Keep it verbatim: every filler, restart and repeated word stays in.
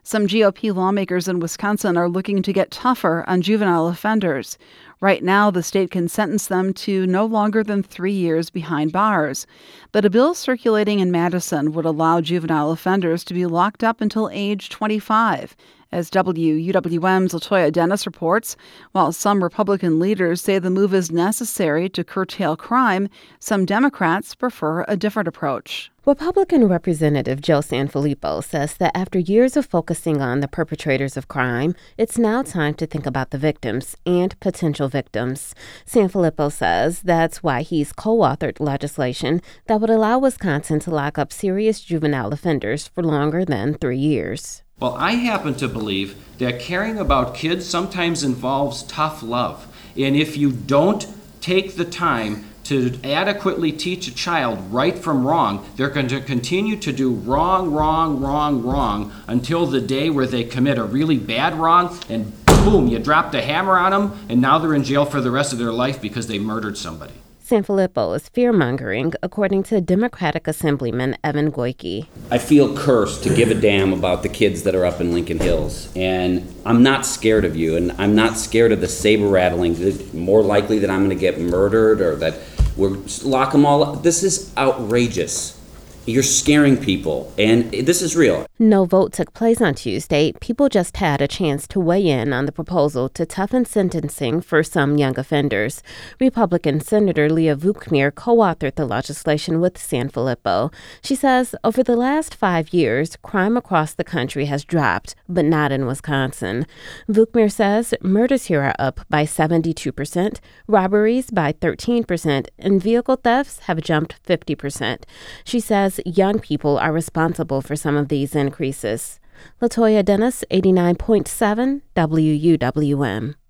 Some G O P lawmakers in Wisconsin are looking to get tougher on juvenile offenders. Right now, the state can sentence them to no longer than three years behind bars. But a bill circulating in Madison would allow juvenile offenders to be locked up until age twenty-five. As W U W M's Latoya Dennis reports, while some Republican leaders say the move is necessary to curtail crime, some Democrats prefer a different approach. Republican Representative Joe Sanfilippo says that after years of focusing on the perpetrators of crime, it's now time to think about the victims and potential victims. Sanfilippo says that's why he's co-authored legislation that would allow Wisconsin to lock up serious juvenile offenders for longer than three years. Well, I happen to believe that caring about kids sometimes involves tough love. And if you don't take the time to adequately teach a child right from wrong, they're going to continue to do wrong, wrong, wrong, wrong until the day where they commit a really bad wrong and boom, you drop the hammer on them and now they're in jail for the rest of their life because they murdered somebody. Sanfilippo is fear-mongering, according to Democratic Assemblyman Evan Goyke. I feel cursed to give a damn about the kids that are up in Lincoln Hills. And I'm not scared of you, and I'm not scared of the saber rattling. More likely that I'm going to get murdered or that we'll lock them all up. This is outrageous. You're scaring people, and this is real. No vote took place on Tuesday. People just had a chance to weigh in on the proposal to toughen sentencing for some young offenders. Republican Senator Leah Vukmir co-authored the legislation with Sanfilippo. She says over the last five years, crime across the country has dropped, but not in Wisconsin. Vukmir says murders here are up by seventy-two percent, robberies by thirteen percent, and vehicle thefts have jumped fifty percent. She says young people are responsible for some of these increases. Latoya Dennis, eighty-nine point seven W U W M.